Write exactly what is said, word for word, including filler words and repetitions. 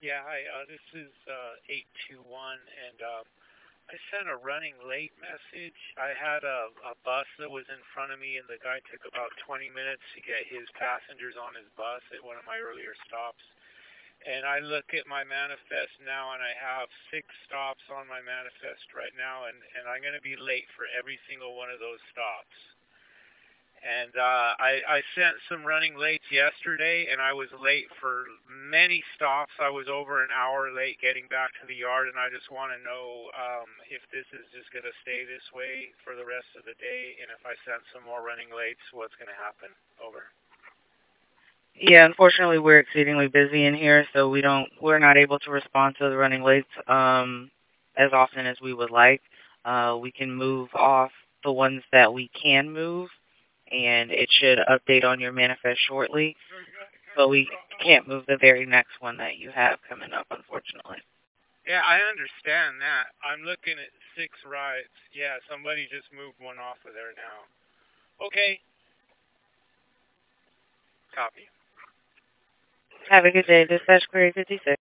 Yeah, hi. Uh, this is uh, eight two one, and um, I sent a running late message. I had a, a bus that was in front of me, and the guy took about twenty minutes to get his passengers on his bus at one of my earlier stops. And I look at my manifest now, and I have six stops on my manifest right now, and, and I'm going to be late for every single one of those stops. And uh, I, I sent some running lates yesterday, and I was late for many stops. I was over an hour late getting back to the yard, and I just want to know um, if this is just going to stay this way for the rest of the day, and if I send some more running lates, what's going to happen? Over. Yeah, unfortunately, we're exceedingly busy in here, so we don't we're not able to respond to the running late um, as often as we would like. Uh, we can move off the ones that we can move, and it should update on your manifest shortly. But we can't move the very next one that you have coming up, unfortunately. Yeah, I understand that. I'm looking at six rides. Yeah, somebody just moved one off of there now. Okay, copy. Have a good day. Dispatch Query fifty-six.